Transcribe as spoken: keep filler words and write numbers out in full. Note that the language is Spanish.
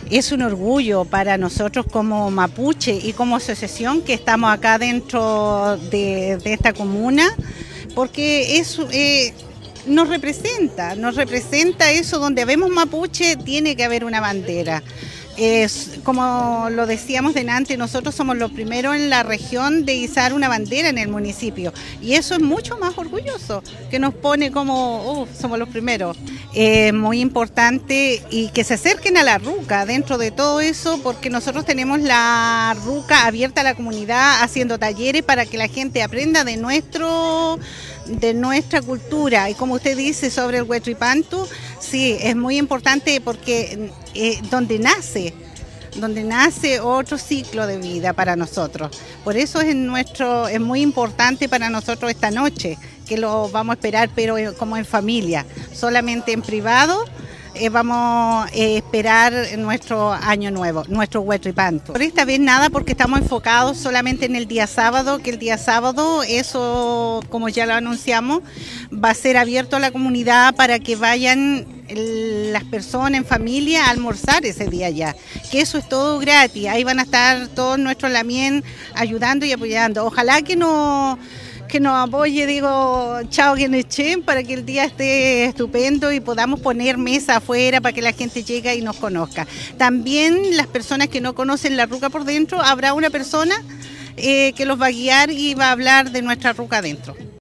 Es un orgullo para nosotros como mapuche y como asociación que estamos acá dentro de, de esta comuna, porque es, eh, nos representa, nos representa eso, donde vemos mapuche tiene que haber una bandera. Es, como lo decíamos delante, nosotros somos los primeros en la región de izar una bandera en el municipio y eso es mucho más orgulloso, que nos pone como, uh, somos los primeros. Es eh, muy importante y que se acerquen a la ruca dentro de todo eso, porque nosotros tenemos la ruca abierta a la comunidad haciendo talleres para que la gente aprenda de nuestro de nuestra cultura. Y como usted dice sobre el Huehuepantu, sí, es muy importante porque eh, donde nace, donde nace otro ciclo de vida para nosotros. Por eso es, nuestro, es muy importante para nosotros esta noche, que lo vamos a esperar, pero como en familia, solamente en privado. Eh, vamos a eh, esperar nuestro año nuevo, nuestro Huehuepantu. Por esta vez nada, porque estamos enfocados solamente en el día sábado, que el día sábado, eso como ya lo anunciamos, va a ser abierto a la comunidad para que vayan las personas en familia a almorzar ese día ya, que eso es todo gratis, ahí van a estar todos nuestros lamien ayudando y apoyando. Ojalá que no... que nos apoye, digo, chao que nos echen, para que el día esté estupendo y podamos poner mesa afuera para que la gente llegue y nos conozca. También las personas que no conocen la ruca por dentro, habrá una persona eh, que los va a guiar y va a hablar de nuestra ruca adentro.